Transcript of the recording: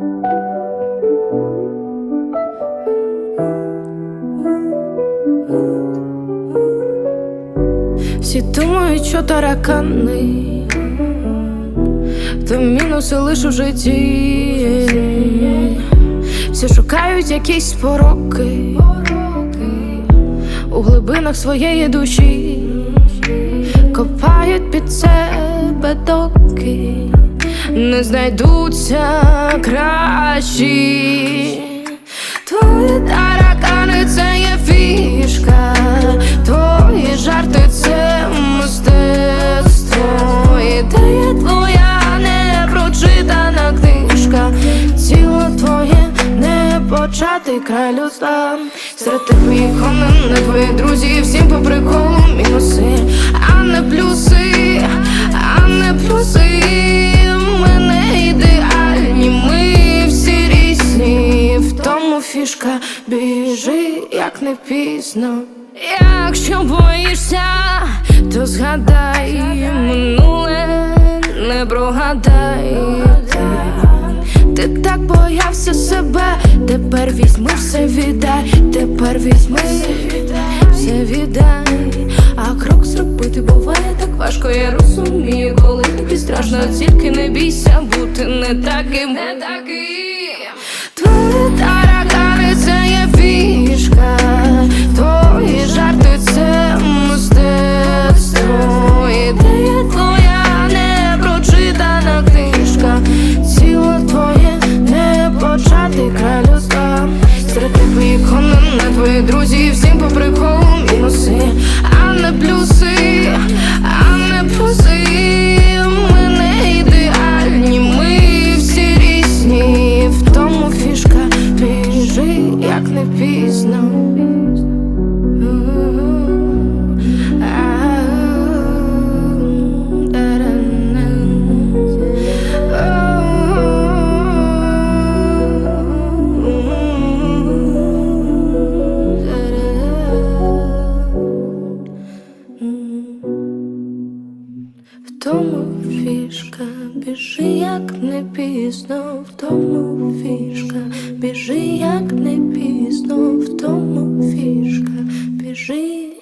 Всі думають, що таракани, то мінуси лиш у житті. Всі шукають якісь пороки у глибинах своєї душі, копають під себе доки не знайдуться кращі. Твої таракани – це є фішка, твої жарти – це мистецтво. Ідея твоя не прочитана книжка, тіло твоє не початий край людства. Серед твоїх імен не твої друзі, всім по приколу мінуси, а не плюси, а не плюси. Ми не ідеальні, ми всі різні, в тому фішка. Біжи, як не пізно. Якщо боїшся, то згадай минуле, не прогадай. Ти так боявся себе, тепер візьми все віддай, тепер візьми все віддай. А крок зробити буває так важко, я розумію, коли тобі страшно, тільки не бійся бути не таким. Твої таракани – це є фішка, твої жарти – це мистецтво. Ідея твоя не прочитана книжка, тіло твоє не початий край людства. Серед твоїх імен не твої друзі, всім по приколу мінуси, а не плюси, а не плюси. Ми не ідеальні, ми всі різні, в тому фішка. Біжи, як не пізно. В тому фішка, біжи, як не пізно, в тому фішка, біжи, як не пізно, в тому фішка, біжи.